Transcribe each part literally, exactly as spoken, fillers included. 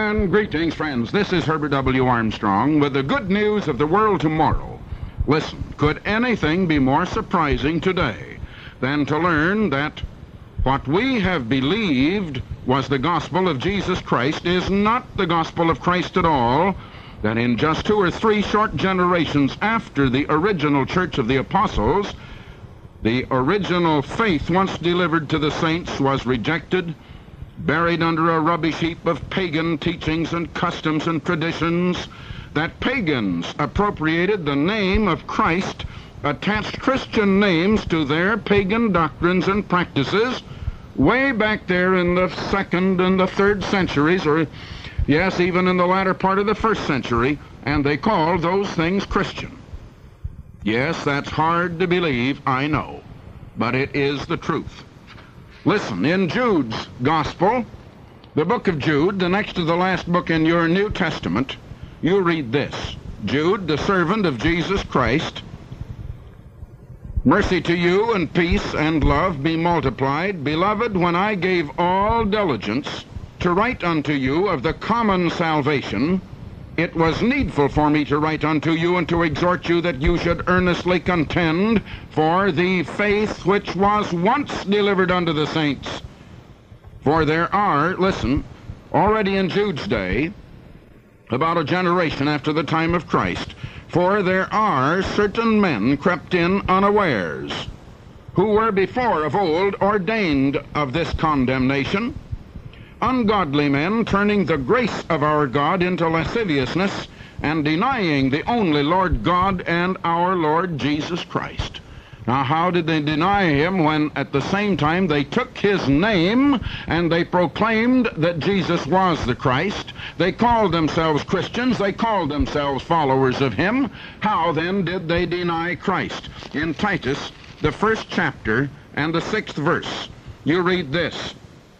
And greetings, friends. This is Herbert W. Armstrong with the good news of the world tomorrow. Listen, could anything be more surprising today than to learn that what we have believed was the gospel of Jesus Christ is not the gospel of Christ at all, that in just two or three short generations after the original Church of the Apostles, the original faith once delivered to the saints was rejected, buried under a rubbish heap of pagan teachings and customs and traditions, that pagans appropriated the name of Christ, attached Christian names to their pagan doctrines and practices way back there in the second and the third centuries, or yes, even in the latter part of the first century, and they called those things Christian. Yes, that's hard to believe, I know, but it is the truth. Listen, in Jude's Gospel, the book of Jude, the next to the last book in your New Testament, you read this. Jude, the servant of Jesus Christ, mercy to you and peace and love be multiplied. Beloved, when I gave all diligence to write unto you of the common salvation, it was needful for me to write unto you and to exhort you that you should earnestly contend for the faith which was once delivered unto the saints. For there are, listen, already in Jude's day, about a generation after the time of Christ, for there are certain men crept in unawares, who were before of old ordained of this condemnation, ungodly men, turning the grace of our God into lasciviousness, and denying the only Lord God and our Lord Jesus Christ. Now, how did they deny him when at the same time they took his name and they proclaimed that Jesus was the Christ? They called themselves Christians. They called themselves followers of him. How then did they deny Christ? In Titus, the first chapter and the sixth verse, you read this.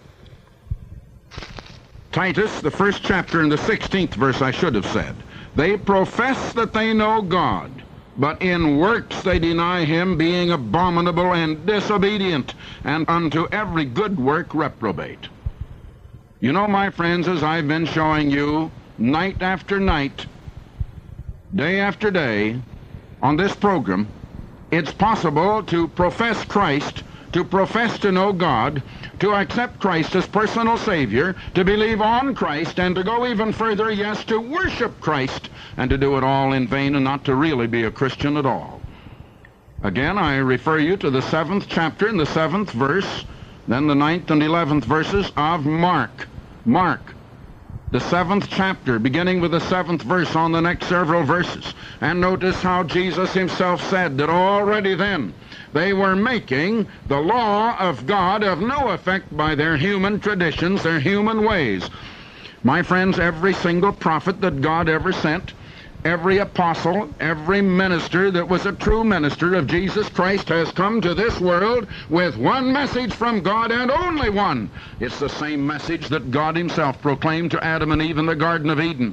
Titus, the first chapter and the sixteenth verse, I should have said. They profess that they know God, but in works they deny him, being abominable and disobedient, and unto every good work reprobate. You know, my friends, as I've been showing you night after night, day after day, on this program, it's possible to profess Christ, to profess to know God, to accept Christ as personal Savior, to believe on Christ, and to go even further, yes, to worship Christ, and to do it all in vain and not to really be a Christian at all. Again, I refer you to the seventh chapter and the seventh verse, then the ninth and eleventh verses of Mark. Mark, the seventh chapter, beginning with the seventh verse on the next several verses. And notice how Jesus himself said that already then they were making the law of God of no effect by their human traditions, their human ways. My friends, every single prophet that God ever sent, every apostle, every minister that was a true minister of Jesus Christ has come to this world with one message from God and only one. It's the same message that God himself proclaimed to Adam and Eve in the Garden of Eden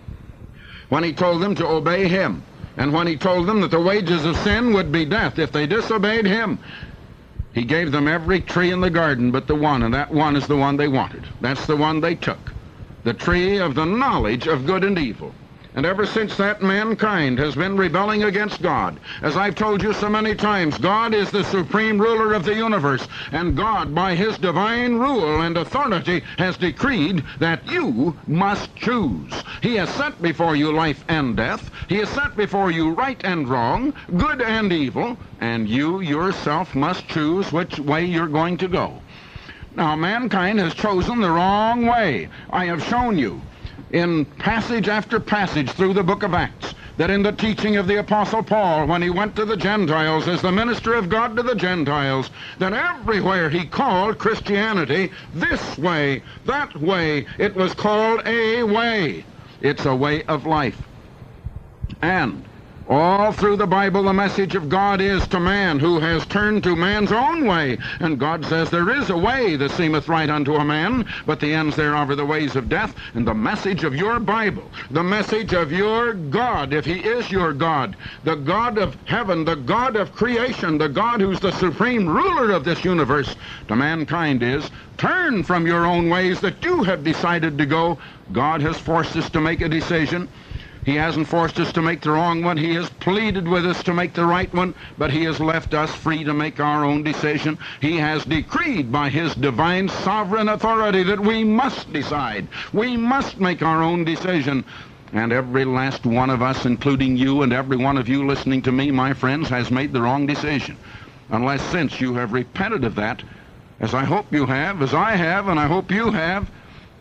when he told them to obey him, and when he told them that the wages of sin would be death if they disobeyed him. He gave them every tree in the garden but the one, and that one is the one they wanted. That's the one they took, the tree of the knowledge of good and evil. And ever since that, mankind has been rebelling against God. As I've told you so many times, God is the supreme ruler of the universe, and God, by his divine rule and authority, has decreed that you must choose. He has set before you life and death. He has set before you right and wrong, good and evil, and you yourself must choose which way you're going to go. Now, mankind has chosen the wrong way. I have shown you in passage after passage through the book of Acts that in the teaching of the Apostle Paul, when he went to the Gentiles as the minister of God to the Gentiles, that everywhere he called Christianity this way, that way, it was called a way. It's a way of life. And All through the Bible, the message of God is to man who has turned to man's own way. And God says, there is a way that seemeth right unto a man, but the ends thereof are the ways of death. And the message of your Bible, the message of your God, if he is your God, the God of heaven, the God of creation, the God who's the supreme ruler of this universe, to mankind is, turn from your own ways that you have decided to go. God has forced us to make a decision. He hasn't forced us to make the wrong one. He has pleaded with us to make the right one, but he has left us free to make our own decision. He has decreed by his divine sovereign authority that we must decide. We must make our own decision. And every last one of us, including you and every one of you listening to me, my friends, has made the wrong decision. Unless since you have repented of that, as I hope you have, as I have, and I hope you have,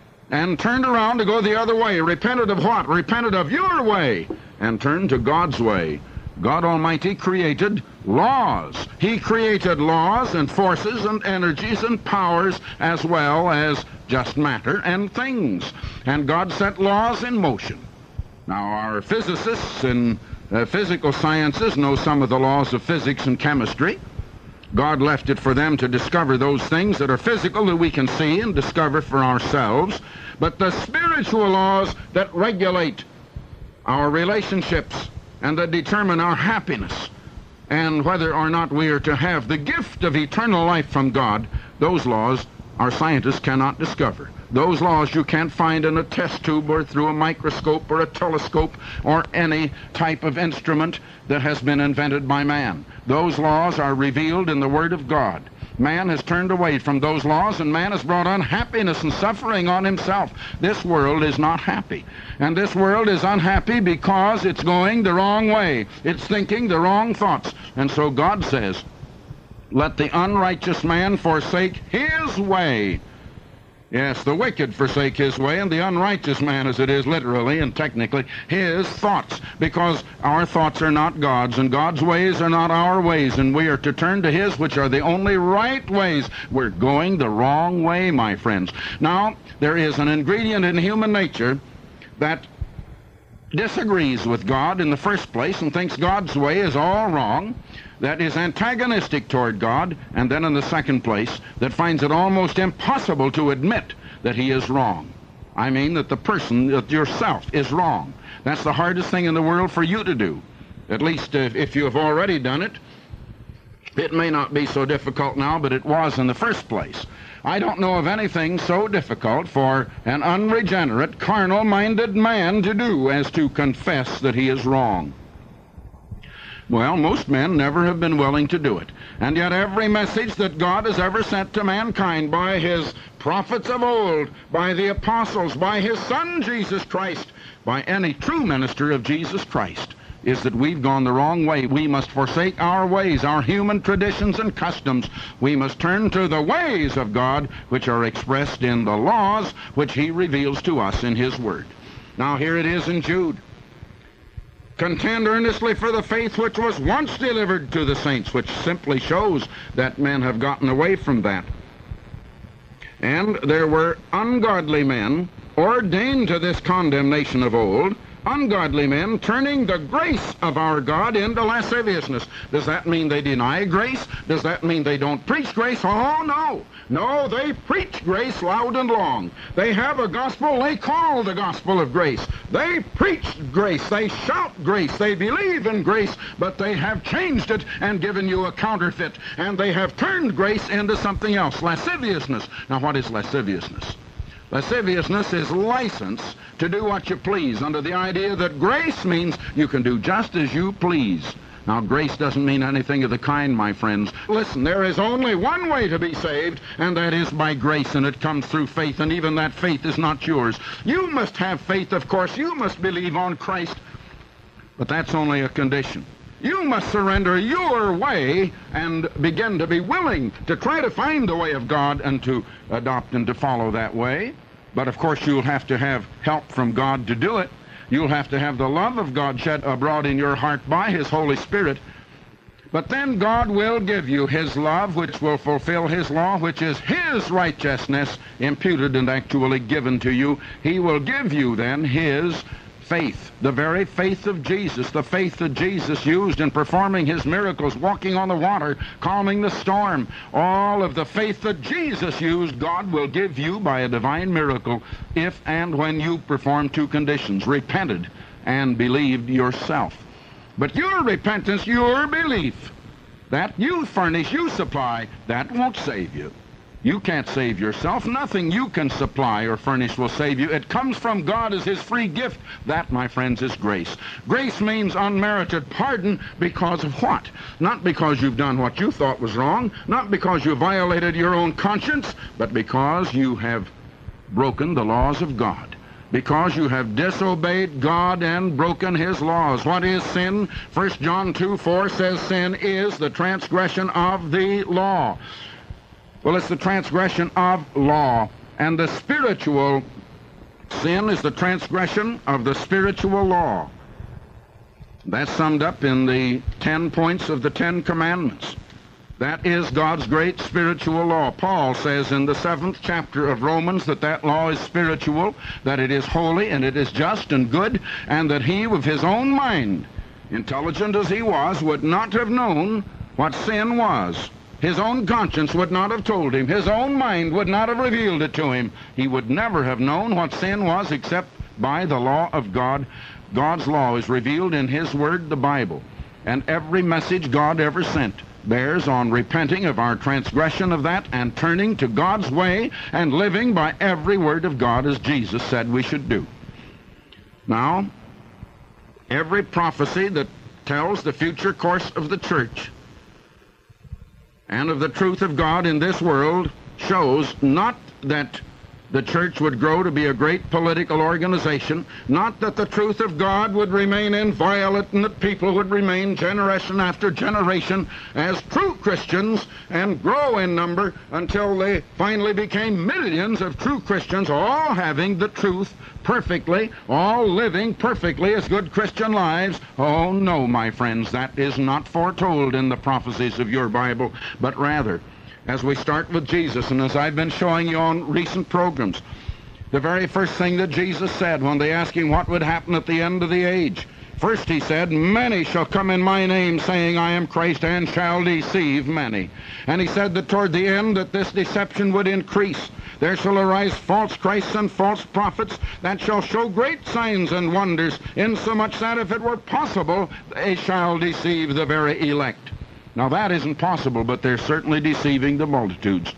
and turned around to go the other way. Repented of what? Repented of your way, and turned to God's way. God Almighty created laws. He created laws and forces and energies and powers, as well as just matter and things. And God set laws in motion. Now, our physicists in uh, physical sciences know some of the laws of physics and chemistry. God left it for them to discover those things that are physical that we can see and discover for ourselves. But the spiritual laws that regulate our relationships and that determine our happiness and whether or not we are to have the gift of eternal life from God, those laws our scientists cannot discover. Those laws you can't find in a test tube or through a microscope or a telescope or any type of instrument that has been invented by man. Those laws are revealed in the Word of God. Man has turned away from those laws, and man has brought unhappiness and suffering on himself. This world is not happy. And this world is unhappy because it's going the wrong way. It's thinking the wrong thoughts. And so God says, let the unrighteous man forsake his way. Yes, the wicked forsake his way, and the unrighteous man, as it is literally and technically, his thoughts, because our thoughts are not God's, and God's ways are not our ways, and we are to turn to his, which are the only right ways. We're going the wrong way, my friends. Now, there is an ingredient in human nature that disagrees with God in the first place and thinks God's way is all wrong, that is antagonistic toward God, and then in the second place, that finds it almost impossible to admit that he is wrong. I mean that the person, that yourself, is wrong. That's the hardest thing in the world for you to do. At least if, if you have already done it, it may not be so difficult now, but it was in the first place. I don't know of anything so difficult for an unregenerate, carnal-minded man to do as to confess that he is wrong. Well, most men never have been willing to do it. And yet every message that God has ever sent to mankind by his prophets of old, by the apostles, by his Son, Jesus Christ, by any true minister of Jesus Christ, is that we've gone the wrong way. We must forsake our ways, our human traditions and customs. We must turn to the ways of God, which are expressed in the laws which he reveals to us in his word. Now here it is in Jude. Contend earnestly for the faith which was once delivered to the saints, which simply shows that men have gotten away from that. And there were ungodly men ordained to this condemnation of old, ungodly men turning the grace of our God into lasciviousness. Does that mean they deny grace? Does that mean they don't preach grace? Oh, no. No, they preach grace loud and long. They have a gospel they call the gospel of grace. They preach grace. They shout grace. They believe in grace, but they have changed it and given you a counterfeit. And they have turned grace into something else, lasciviousness. Now, what is lasciviousness? Lasciviousness is license to do what you please, under the idea that grace means you can do just as you please. Now, grace doesn't mean anything of the kind, my friends. Listen, there is only one way to be saved, and that is by grace, and it comes through faith, and even that faith is not yours. You must have faith, of course. You must believe on Christ, but that's only a condition. You must surrender your way and begin to be willing to try to find the way of God and to adopt and to follow that way. But of course you'll have to have help from God to do it. You'll have to have the love of God shed abroad in your heart by his Holy Spirit. But then God will give you his love, which will fulfill his law, which is his righteousness imputed and actually given to you. He will give you then his faith, the very faith of Jesus, the faith that Jesus used in performing his miracles, walking on the water, calming the storm, all of the faith that Jesus used, God will give you by a divine miracle if and when you perform two conditions: repented and believed yourself. But your repentance, your belief, that you furnish, you supply, that won't save you. You can't save yourself. Nothing you can supply or furnish will save you. It comes from God as his free gift. That, my friends, is grace. Grace means unmerited pardon because of what? Not because you've done what you thought was wrong, not because you violated your own conscience, but because you have broken the laws of God. Because you have disobeyed God and broken his laws. What is sin? First John two four says sin is the transgression of the law. Well, it's the transgression of law. And the spiritual sin is the transgression of the spiritual law. That's summed up in the ten points of the Ten Commandments. That is God's great spiritual law. Paul says in the seventh chapter of Romans that that law is spiritual, that it is holy, and it is just and good, and that he, with his own mind, intelligent as he was, would not have known what sin was. His own conscience would not have told him. His own mind would not have revealed it to him. He would never have known what sin was except by the law of God. God's law is revealed in his word, the Bible. And every message God ever sent bears on repenting of our transgression of that and turning to God's way and living by every word of God as Jesus said we should do. Now, every prophecy that tells the future course of the church and of the truth of God in this world shows not that the church would grow to be a great political organization, not that the truth of God would remain inviolate and that people would remain generation after generation as true Christians and grow in number until they finally became millions of true Christians, all having the truth perfectly, all living perfectly as good Christian lives. Oh no, my friends, that is not foretold in the prophecies of your Bible, but rather, as we start with Jesus, and as I've been showing you on recent programs, the very first thing that Jesus said when they asked him what would happen at the end of the age, first he said, many shall come in my name, saying, I am Christ, and shall deceive many. And he said that toward the end that this deception would increase. There shall arise false Christs and false prophets that shall show great signs and wonders, insomuch that if it were possible, they shall deceive the very elect. Now that isn't possible, but they're certainly deceiving the multitudes.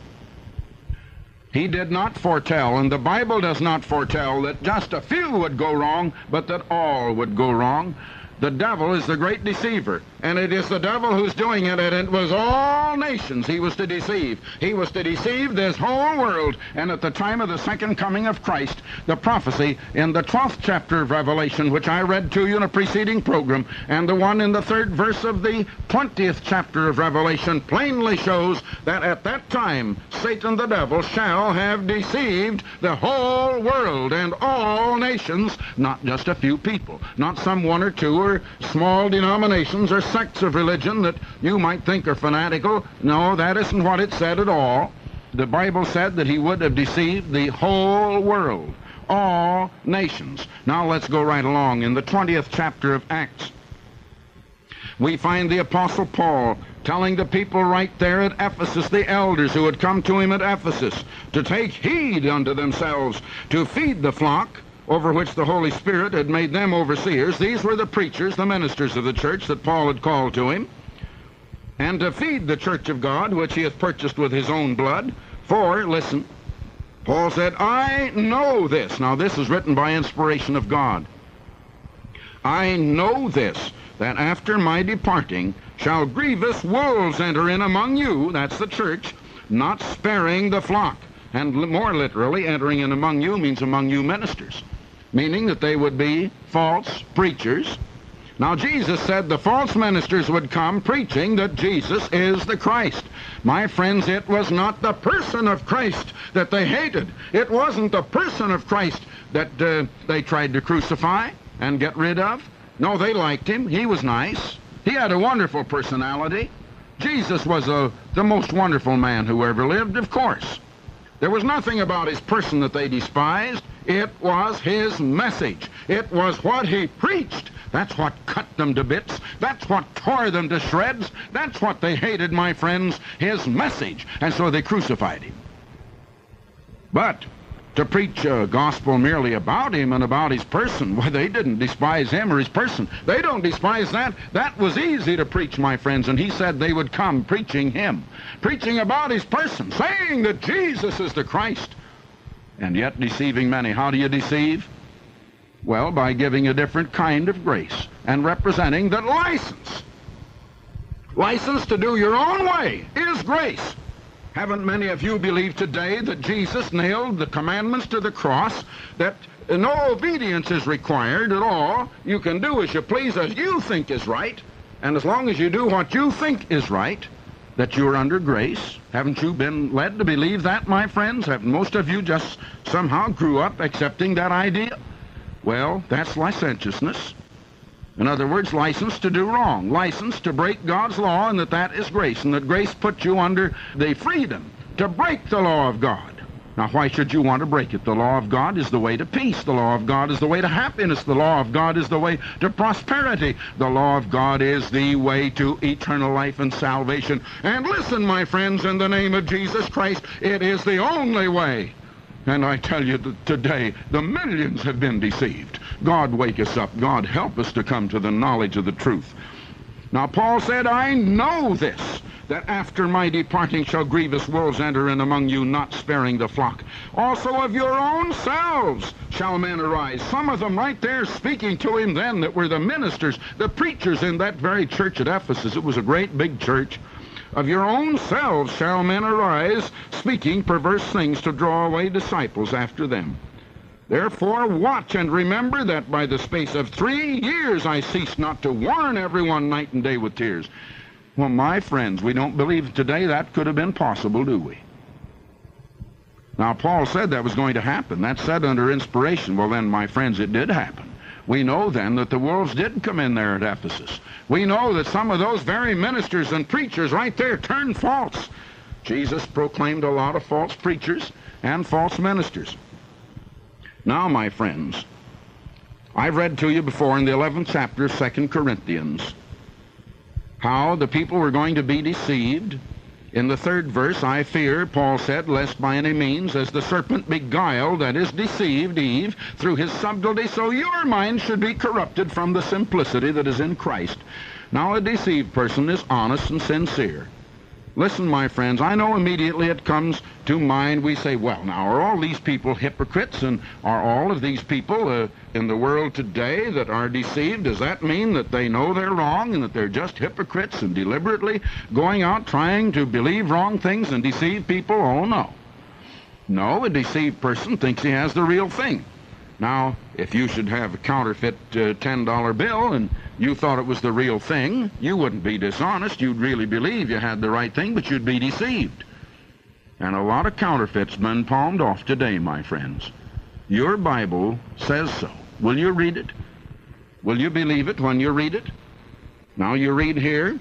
He did not foretell, and the Bible does not foretell, that just a few would go wrong, but that all would go wrong. The devil is the great deceiver, and it is the devil who's doing it, and it was all nations he was to deceive. He was to deceive this whole world, and at the time of the second coming of Christ, the prophecy in the twelfth chapter of Revelation, which I read to you in a preceding program, and the one in the third verse of the twentieth chapter of Revelation, plainly shows that at that time, Satan the devil shall have deceived the whole world and all nations, not just a few people, not some one or two or small denominations or sects of religion that you might think are fanatical. No, that isn't what it said at all. The Bible said that he would have deceived the whole world, all nations. Now let's go right along. In the twentieth chapter of Acts, we find the Apostle Paul telling the people right there at Ephesus, the elders who had come to him at Ephesus, to take heed unto themselves, to feed the flock over which the Holy Spirit had made them overseers. These were the preachers, the ministers of the church that Paul had called to him. And to feed the church of God, which he hath purchased with his own blood. For, listen, Paul said, I know this. Now this is written by inspiration of God. I know this, that after my departing shall grievous wolves enter in among you, that's the church, not sparing the flock. And more literally, entering in among you means among you ministers, meaning that they would be false preachers. Now Jesus said the false ministers would come preaching that Jesus is the Christ. My friends, it was not the person of Christ that they hated. It wasn't the person of Christ that uh, they tried to crucify and get rid of. No, they liked him. He was nice. He had a wonderful personality. Jesus was a, the most wonderful man who ever lived, of course. There was nothing about his person that they despised. It was his message. It was what he preached. That's what cut them to bits. That's what tore them to shreds. That's what they hated, my friends, his message. And so they crucified him. But to preach a gospel merely about him and about his person, well, they didn't despise him or his person. They don't despise that. That was easy to preach, my friends, and he said they would come preaching him, preaching about his person, saying that Jesus is the Christ, and yet deceiving many. How do you deceive? Well, by giving a different kind of grace and representing that license. License to do your own way is grace. Haven't many of you believed today that Jesus nailed the commandments to the cross, that no obedience is required at all? You can do as you please, as you think is right, and as long as you do what you think is right, that you're under grace. Haven't you been led to believe that, my friends? Have most of you just somehow grew up accepting that idea? Well, that's licentiousness. In other words, license to do wrong, license to break God's law, and that that is grace, and that grace puts you under the freedom to break the law of God. Now, why should you want to break it? The law of God is the way to peace. The law of God is the way to happiness. The law of God is the way to prosperity. The law of God is the way to eternal life and salvation. And listen, my friends, in the name of Jesus Christ, it is the only way. And I tell you that today, the millions have been deceived. God wake us up. God help us to come to the knowledge of the truth. Now, Paul said, I know this, that after my departing shall grievous wolves enter in among you, not sparing the flock. Also of your own selves shall men arise. Some of them right there speaking to him then that were the ministers, the preachers in that very church at Ephesus. It was a great big church. Of your own selves shall men arise, speaking perverse things to draw away disciples after them. Therefore watch and remember that by the space of three years I ceased not to warn everyone night and day with tears. Well, my friends, we don't believe today that could have been possible, do we? Now, Paul said that was going to happen. That's said under inspiration. Well, then, my friends, it did happen. We know then that the wolves did come in there at Ephesus. We know that some of those very ministers and preachers right there turned false. Jesus proclaimed a lot of false preachers and false ministers. Now, my friends, I've read to you before in the eleventh chapter of Second Corinthians how the people were going to be deceived. In the third verse, I fear, Paul said, lest by any means, as the serpent beguiled, that is, deceived Eve through his subtlety, so your mind should be corrupted from the simplicity that is in Christ. Now, a deceived person is honest and sincere. Listen, my friends, I know immediately it comes to mind, we say, well, now, are all these people hypocrites, and are all of these people uh, in the world today that are deceived? Does that mean that they know they're wrong and that they're just hypocrites and deliberately going out trying to believe wrong things and deceive people? Oh, no. No, a deceived person thinks he has the real thing. Now, if you should have a counterfeit uh, ten dollar bill and you thought it was the real thing, you wouldn't be dishonest. You'd really believe you had the right thing, but you'd be deceived. And a lot of counterfeits been palmed off today, my friends. Your Bible says so. Will you read it? Will you believe it when you read it? Now you read here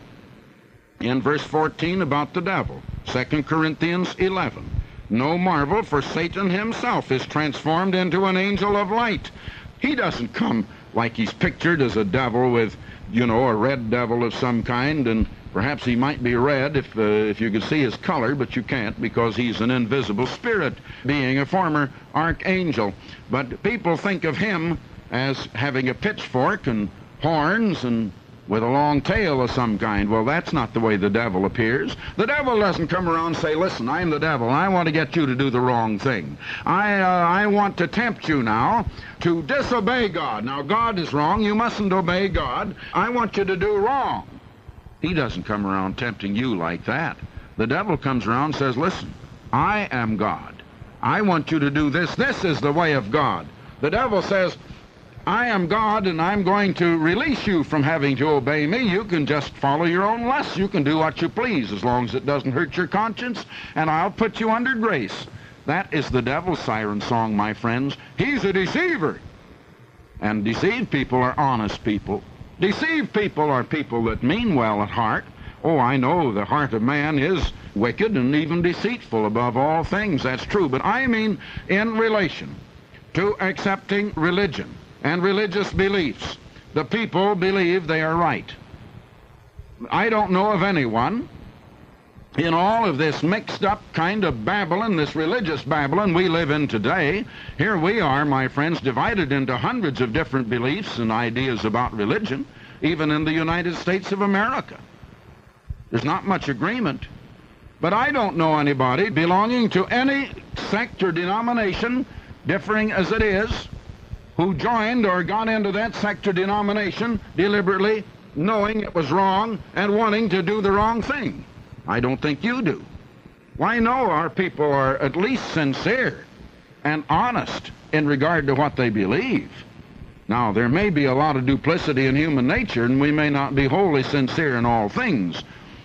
in verse fourteen about the devil, Second Corinthians eleven. No marvel, for Satan himself is transformed into an angel of light. He doesn't come like he's pictured as a devil with, you know, a red devil of some kind, and perhaps he might be red if, uh, if you could see his color, but you can't because he's an invisible spirit, being a former archangel. But people think of him as having a pitchfork and horns and with a long tail of some kind. Well, that's not the way the devil appears. The devil doesn't come around and say, listen, I'm the devil, and I want to get you to do the wrong thing. I, uh, I want to tempt you now to disobey God. Now, God is wrong. You mustn't obey God. I want you to do wrong. He doesn't come around tempting you like that. The devil comes around and says, listen, I am God. I want you to do this. This is the way of God. The devil says, I am God, and I'm going to release you from having to obey me. You can just follow your own lusts. You can do what you please as long as it doesn't hurt your conscience, and I'll put you under grace. That is the devil's siren song, my friends. He's a deceiver. And deceived people are honest people. Deceived people are people that mean well at heart. Oh, I know the heart of man is wicked and even deceitful above all things. That's true. But I mean in relation to accepting religion and religious beliefs. The people believe they are right. I don't know of anyone in all of this mixed up kind of Babylon, this religious Babylon we live in today. Here we are, my friends, divided into hundreds of different beliefs and ideas about religion, even in the United States of America. There's not much agreement. But I don't know anybody belonging to any sect or denomination, differing as it is, who joined or got into that sect or denomination deliberately, knowing it was wrong and wanting to do the wrong thing. I don't think you do. Well, I know our people are at least sincere and honest in regard to what they believe. Now, there may be a lot of duplicity in human nature, and we may not be wholly sincere in all things,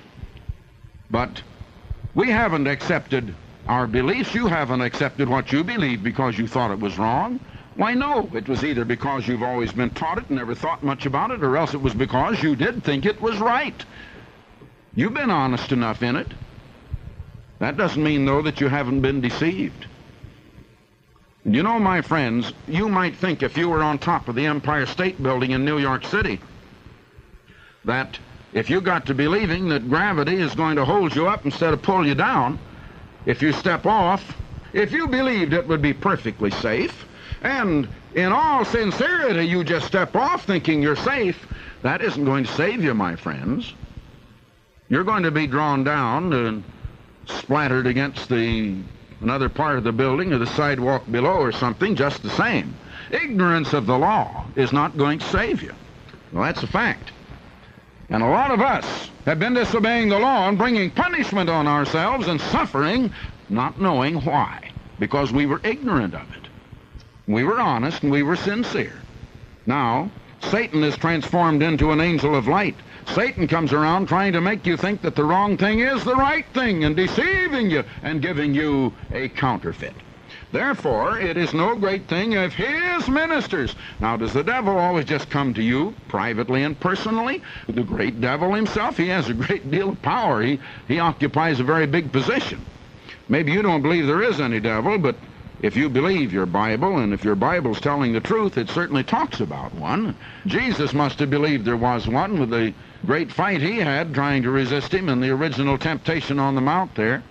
but we haven't accepted our beliefs. You haven't accepted what you believe because you thought it was wrong. Why, no, it was either because you've always been taught it and never thought much about it, or else it was because you did think it was right. You've been honest enough in it. That doesn't mean, though, that you haven't been deceived. You know, my friends, you might think if you were on top of the Empire State Building in New York City, that if you got to believing that gravity is going to hold you up instead of pull you down, if you step off, if you believed it would be perfectly safe, and in all sincerity you just step off thinking you're safe, that isn't going to save you, my friends. You're going to be drawn down and splattered against the another part of the building or the sidewalk below or something just the same. Ignorance of the law is not going to save you. Well, that's a fact. And a lot of us have been disobeying the law and bringing punishment on ourselves and suffering, not knowing why, because we were ignorant of it. We were honest and we were sincere. Now, Satan is transformed into an angel of light. Satan comes around trying to make you think that the wrong thing is the right thing and deceiving you and giving you a counterfeit. Therefore, it is no great thing if his ministers... Now, does the devil always just come to you privately and personally? The great devil himself, he has a great deal of power. He, he occupies a very big position. Maybe you don't believe there is any devil, but if you believe your Bible, and if your Bible's telling the truth, it certainly talks about one. Jesus must have believed there was one with the great fight he had trying to resist him in the original temptation on the mount there.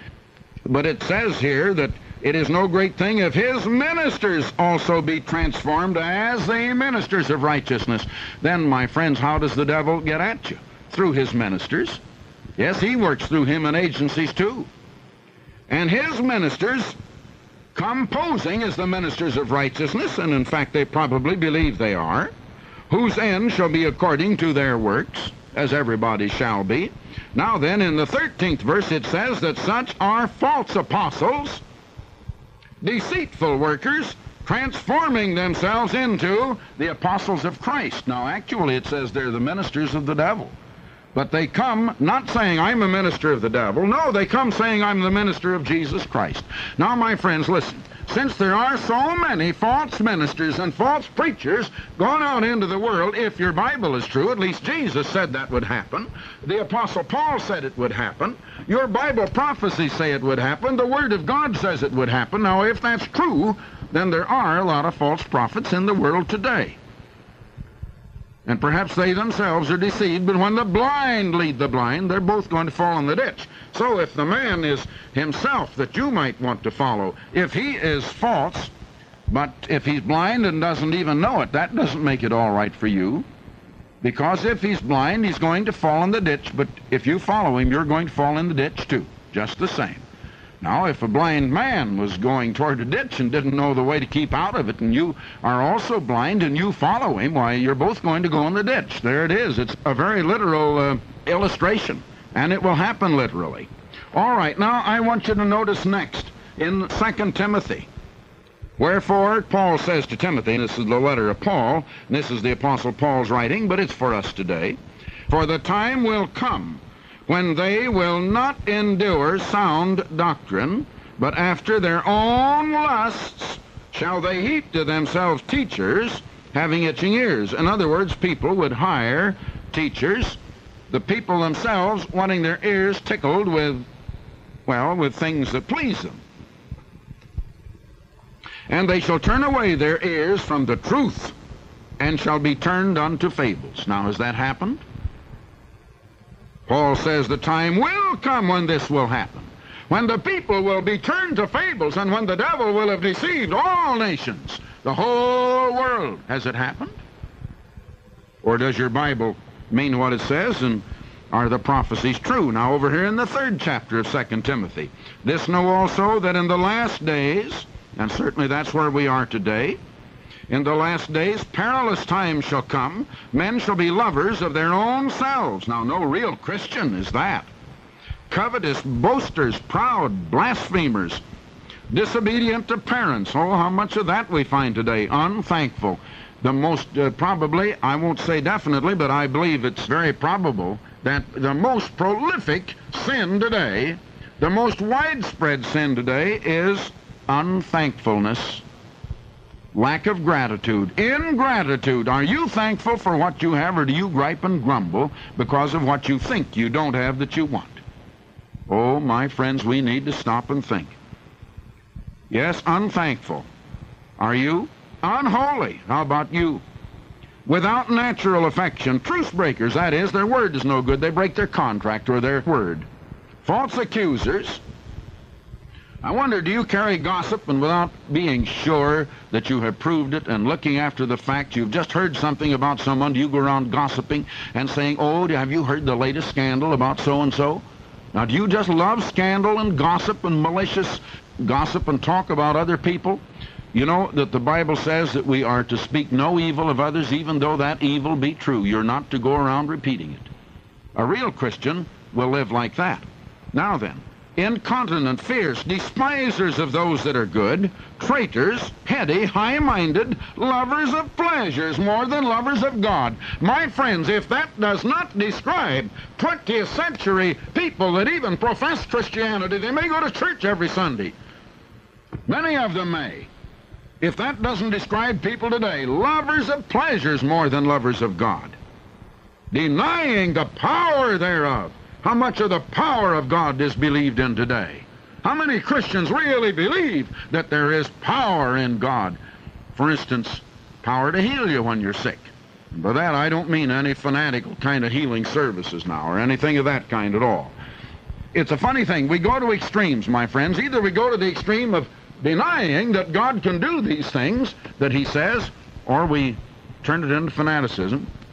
But it says here that it is no great thing if his ministers also be transformed as the ministers of righteousness. Then, my friends, how does the devil get at you? Through his ministers. Yes, he works through human agencies too. And his ministers come posing as the ministers of righteousness, and in fact they probably believe they are, whose end shall be according to their works, as everybody shall be. Now then, in the thirteenth verse it says that such are false apostles, deceitful workers, transforming themselves into the apostles of Christ. Now, actually, it says they're the ministers of the devil. But they come not saying, I'm a minister of the devil. No, they come saying, I'm the minister of Jesus Christ. Now, my friends, listen. Since there are so many false ministers and false preachers going out into the world, if your Bible is true, at least Jesus said that would happen. The Apostle Paul said it would happen. Your Bible prophecies say it would happen. The Word of God says it would happen. Now, if that's true, then there are a lot of false prophets in the world today. And perhaps they themselves are deceived, but when the blind lead the blind, they're both going to fall in the ditch. So if the man is himself that you might want to follow, if he is false, but if he's blind and doesn't even know it, that doesn't make it all right for you. Because if he's blind, he's going to fall in the ditch, but if you follow him, you're going to fall in the ditch too, just the same. Now, if a blind man was going toward a ditch and didn't know the way to keep out of it, and you are also blind and you follow him, why, you're both going to go in the ditch. There it is. It's a very literal uh, illustration, and it will happen literally. All right, now I want you to notice next in Second Timothy. Wherefore, Paul says to Timothy, and this is the letter of Paul, and this is the Apostle Paul's writing, but it's for us today. For the time will come when they will not endure sound doctrine, but after their own lusts shall they heap to themselves teachers having itching ears. In other words, people would hire teachers, the people themselves wanting their ears tickled with, well, with things that please them. And they shall turn away their ears from the truth, and shall be turned unto fables. Now, has that happened? Paul says the time will come when this will happen, when the people will be turned to fables, and when the devil will have deceived all nations, the whole world. Has it happened? Or does your Bible mean what it says, and are the prophecies true? Now, over here in the third chapter of Second Timothy, this know also that in the last days, and certainly that's where we are today, in the last days perilous times shall come. Men shall be lovers of their own selves. Now, no real Christian is that. Covetous, boasters, proud, blasphemers, disobedient to parents. Oh, how much of that we find today. Unthankful. The most, uh, probably, I won't say definitely, but I believe it's very probable that the most prolific sin today, the most widespread sin today, is unthankfulness, lack of gratitude, ingratitude. Are you thankful for what you have, or do you gripe and grumble because of what you think you don't have that you want? Oh, my friends, we need to stop and think. Yes, unthankful. Are you? Unholy. How about you? Without natural affection, truce breakers, that is, their word is no good. They break their contract or their word. False accusers. I wonder, do you carry gossip, and without being sure that you have proved it and looking after the fact, you've just heard something about someone, do you go around gossiping and saying, oh, have you heard the latest scandal about so-and-so? Now, do you just love scandal and gossip and malicious gossip and talk about other people? You know that the Bible says that we are to speak no evil of others, even though that evil be true. You're not to go around repeating it. A real Christian will live like that. Now then, incontinent, fierce, despisers of those that are good, traitors, heady, high-minded, lovers of pleasures more than lovers of God. My friends, if that does not describe twentieth century people that even profess Christianity, they may go to church every Sunday. Many of them may. If that doesn't describe people today, lovers of pleasures more than lovers of God, denying the power thereof. How much of the power of God is believed in today? How many Christians really believe that there is power in God? For instance, power to heal you when you're sick. And by that, I don't mean any fanatical kind of healing services now, or anything of that kind at all. It's a funny thing. We go to extremes, my friends. Either we go to the extreme of denying that God can do these things that he says, or we turn it into fanaticism.